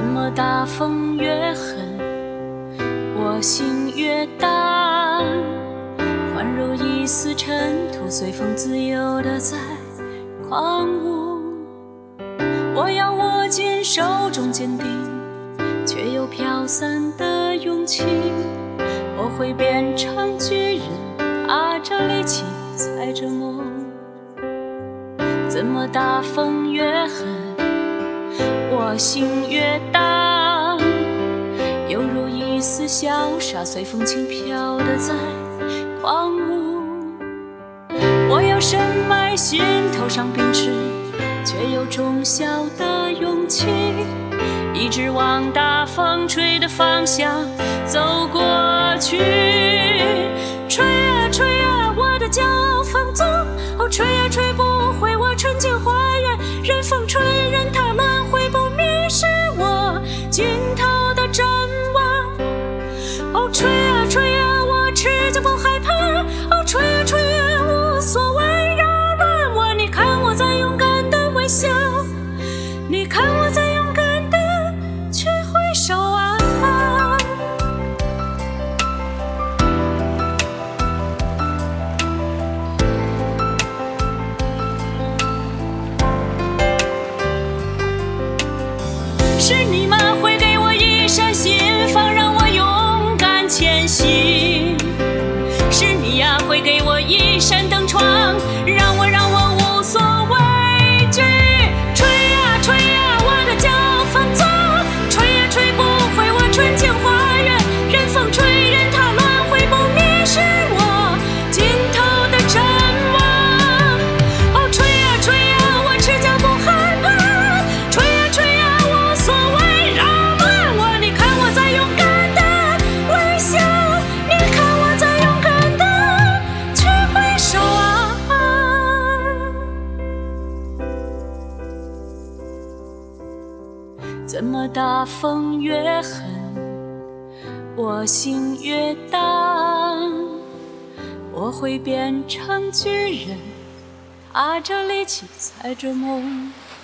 么大风越狠，我心越大。环如一丝尘土，随风自由地在狂舞。我要握紧手中坚定，却又飘散的勇气。我会变成巨人，踏着力气，踩着梦。怎么大风越狠，我心越大，犹如一丝潇洒，随风轻飘地在狂舞。我要深埋心头上秉持，却有种小的勇气，一直往大风吹的方向走过去。吹啊吹啊，我的骄傲放纵，哦，吹啊吹不回我纯净花园，任风吹，任它乱，会不迷失我尽头的展望。哦，吹啊吹啊，我赤脚不害怕，哦，吹啊吹啊，无所谓扰乱我。你看我在勇敢的微笑，你看我在勇敢的去挥手啊。是你吗？会给我一扇心房，让我勇敢前行。是你呀，会给我一扇灯窗，让我无所畏惧。吹啊吹啊，我的骄傲放纵，吹啊吹不回我纯净花园，任风吹，任它乱，会不迷失我尽头的展望。哦，吹啊吹啊，我赤脚不害怕，吹啊吹啊，无所谓扰乱我。你看我在勇敢的微笑，你看我在勇敢的去挥手啊。怎么大风越狠，我心越大，我会变成巨人，踏着力气，踩着梦。